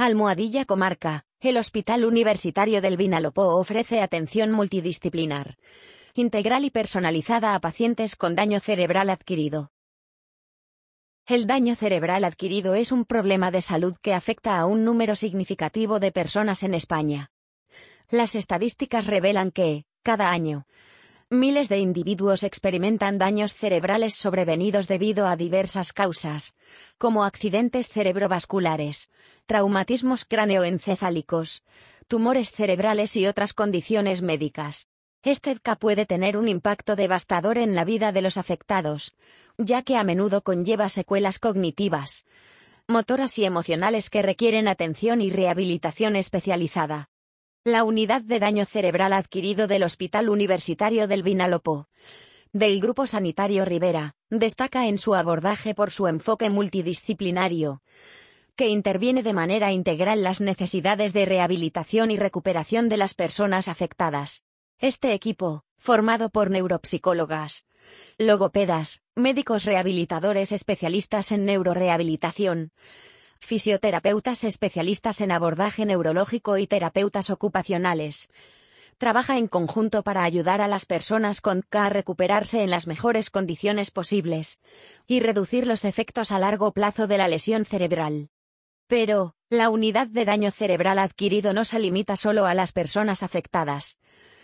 Almohadilla Comarca, el Hospital Universitario del Vinalopó ofrece atención multidisciplinar, integral y personalizada a pacientes con daño cerebral adquirido. El daño cerebral adquirido es un problema de salud que afecta a un número significativo de personas en España. Las estadísticas revelan que, cada año, miles de individuos experimentan daños cerebrales sobrevenidos debido a diversas causas, como accidentes cerebrovasculares, traumatismos craneoencefálicos, tumores cerebrales y otras condiciones médicas. Este TCA puede tener un impacto devastador en la vida de los afectados, ya que a menudo conlleva secuelas cognitivas, motoras y emocionales que requieren atención y rehabilitación especializada. La Unidad de Daño Cerebral Adquirido del Hospital Universitario del Vinalopó, del Grupo Sanitario Rivera, destaca en su abordaje por su enfoque multidisciplinario, que interviene de manera integral las necesidades de rehabilitación y recuperación de las personas afectadas. Este equipo, formado por neuropsicólogas, logopedas, médicos rehabilitadores especialistas en neurorehabilitación, fisioterapeutas especialistas en abordaje neurológico y terapeutas ocupacionales, trabaja en conjunto para ayudar a las personas con TCA a recuperarse en las mejores condiciones posibles y reducir los efectos a largo plazo de la lesión cerebral. Pero, la unidad de daño cerebral adquirido no se limita solo a las personas afectadas,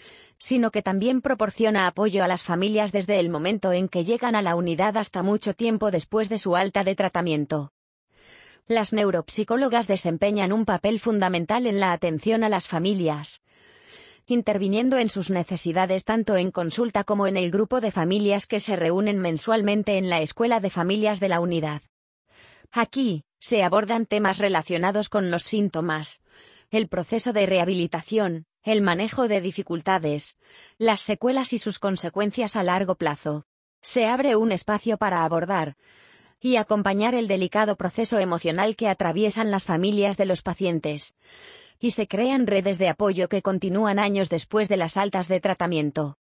sino que también proporciona apoyo a las familias desde el momento en que llegan a la unidad hasta mucho tiempo después de su alta de tratamiento. Las neuropsicólogas desempeñan un papel fundamental en la atención a las familias, interviniendo en sus necesidades tanto en consulta como en el grupo de familias que se reúnen mensualmente en la Escuela de Familias de la unidad. Aquí, se abordan temas relacionados con los síntomas, el proceso de rehabilitación, el manejo de dificultades, las secuelas y sus consecuencias a largo plazo. Se abre un espacio para abordar y acompañar el delicado proceso emocional que atraviesan las familias de los pacientes, y se crean redes de apoyo que continúan años después de las altas de tratamiento.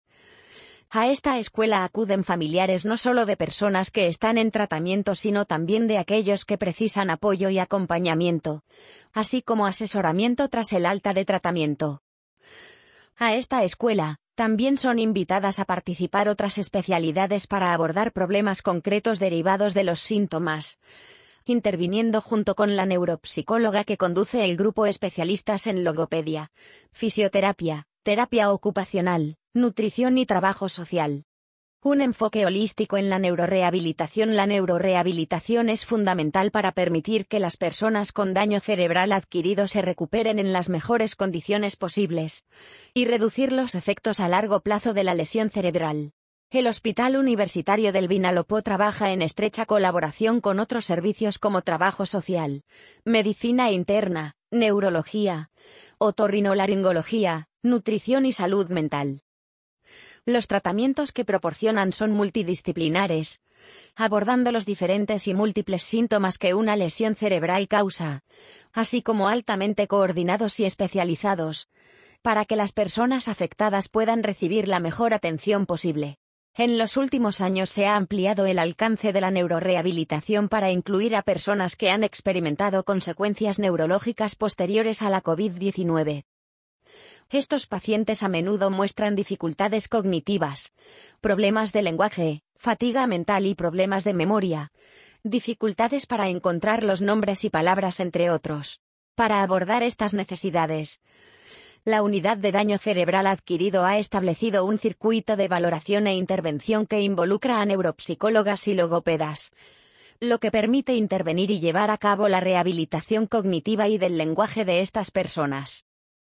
A esta escuela acuden familiares no solo de personas que están en tratamiento, sino también de aquellos que precisan apoyo y acompañamiento, así como asesoramiento tras el alta de tratamiento. A esta escuela también son invitadas a participar otras especialidades para abordar problemas concretos derivados de los síntomas, interviniendo junto con la neuropsicóloga que conduce el grupo especialistas en logopedia, fisioterapia, terapia ocupacional, nutrición y trabajo social. Un enfoque holístico en la neurorehabilitación. La neurorehabilitación es fundamental para permitir que las personas con daño cerebral adquirido se recuperen en las mejores condiciones posibles y reducir los efectos a largo plazo de la lesión cerebral. El Hospital Universitario del Vinalopó trabaja en estrecha colaboración con otros servicios como trabajo social, medicina interna, neurología, otorrinolaringología, nutrición y salud mental. Los tratamientos que proporcionan son multidisciplinares, abordando los diferentes y múltiples síntomas que una lesión cerebral causa, así como altamente coordinados y especializados, para que las personas afectadas puedan recibir la mejor atención posible. En los últimos años se ha ampliado el alcance de la neurorehabilitación para incluir a personas que han experimentado consecuencias neurológicas posteriores a la COVID-19. Estos pacientes a menudo muestran dificultades cognitivas, problemas de lenguaje, fatiga mental y problemas de memoria, dificultades para encontrar los nombres y palabras, entre otros. Para abordar estas necesidades, la Unidad de Daño Cerebral Adquirido ha establecido un circuito de valoración e intervención que involucra a neuropsicólogas y logopedas, lo que permite intervenir y llevar a cabo la rehabilitación cognitiva y del lenguaje de estas personas.